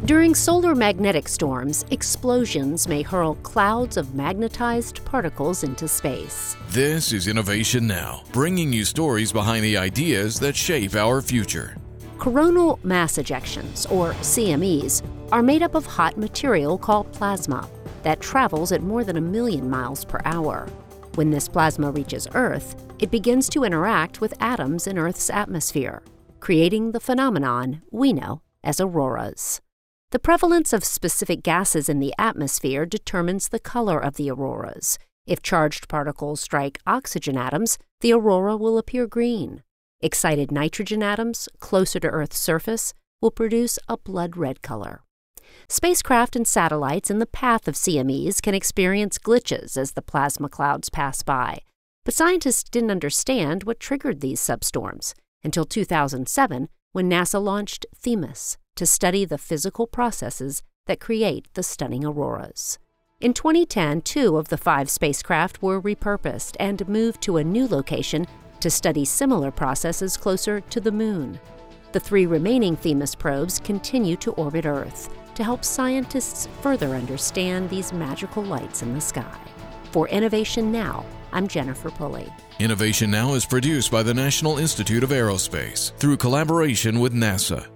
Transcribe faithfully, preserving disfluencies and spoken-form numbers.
During solar magnetic storms, explosions may hurl clouds of magnetized particles into space. This is Innovation Now, bringing you stories behind the ideas that shape our future. Coronal mass ejections, or C M Es, are made up of hot material called plasma that travels at more than a million miles per hour. When this plasma reaches Earth, it begins to interact with atoms in Earth's atmosphere, creating the phenomenon we know as auroras. The prevalence of specific gases in the atmosphere determines the color of the auroras. If charged particles strike oxygen atoms, the aurora will appear green. Excited nitrogen atoms, closer to Earth's surface, will produce a blood red color. Spacecraft and satellites in the path of C M Es can experience glitches as the plasma clouds pass by, but scientists didn't understand what triggered these substorms until two thousand seven, when NASA launched Themis to study the physical processes that create the stunning auroras. In twenty ten, two of the five spacecraft were repurposed and moved to a new location to study similar processes closer to the Moon. The three remaining Themis probes continue to orbit Earth to help scientists further understand these magical lights in the sky. For Innovation Now, I'm Jennifer Pulley. Innovation Now is produced by the National Institute of Aerospace through collaboration with NASA.